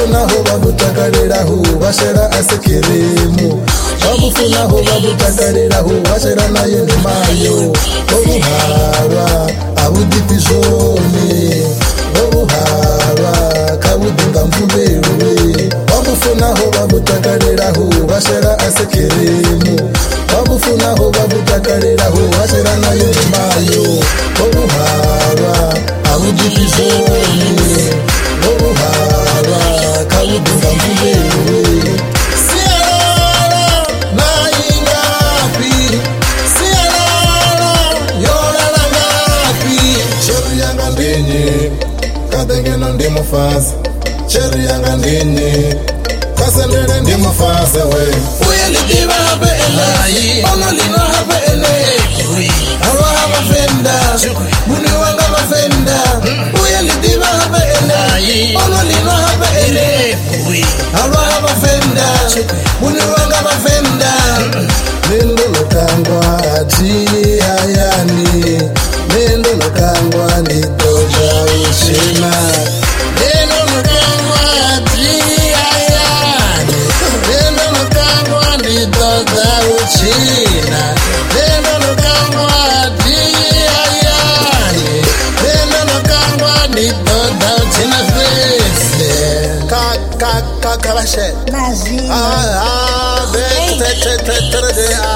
Wabufunaho babutakariraho bashera asekiremu. Wabufunaho babutakariraho bashera nayo mayo. Obuhaba abudipizone. Obuhaba kabudunga mvuberuwe. Wabufunaho babutakariraho bashera asekiremu. Wabufunaho babutakariraho bashera nayo mayo. Obuhaba abudipizone. Obuhaba kabudunga mvuberuwe. Sierra naingapi. Sierra yorala ngapi. Cheru yanga ndinyi kadengena ndimufazi. Cheru yanga ndinyi kasendele ndimufazi we. Uyelidiva habe elayi onolino habe eleyi. Alwa haba fenda muni wanga bafenda. Uyelidiva habe elayi onolino habe eleyi. Alwa haba fenda muni wanga bafenda. Nendo lokangwa ati ayani. Nendo lokangwa nitoja ushina. Nendo lokangwa ati ayani. Nendo lokangwa nitoja ushina. Nendo lokangwa ati ayani. Nendo lokangwa nitoja ushina fese. Kakabashe. Magia. Be te